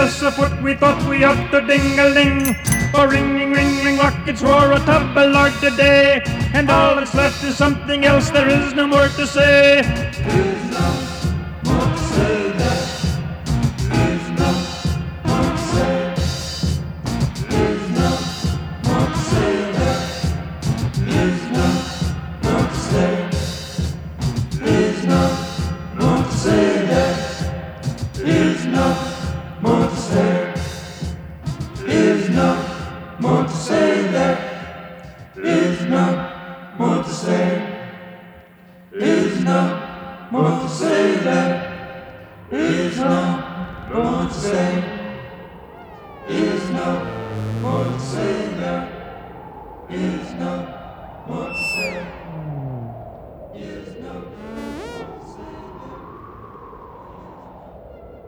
us afoot, we thought we up to ding-a-ling. For ring, ring, ring, rockets roar a tableau today, and all that's left is something else, there is no more to say. There's no more to say that. There's no more to say. There's no more to say that. There's no more to say. There's no more to say that. There's no more to say. There's no more to say that. There's no more to say. There's no more to say that. There's no more to say.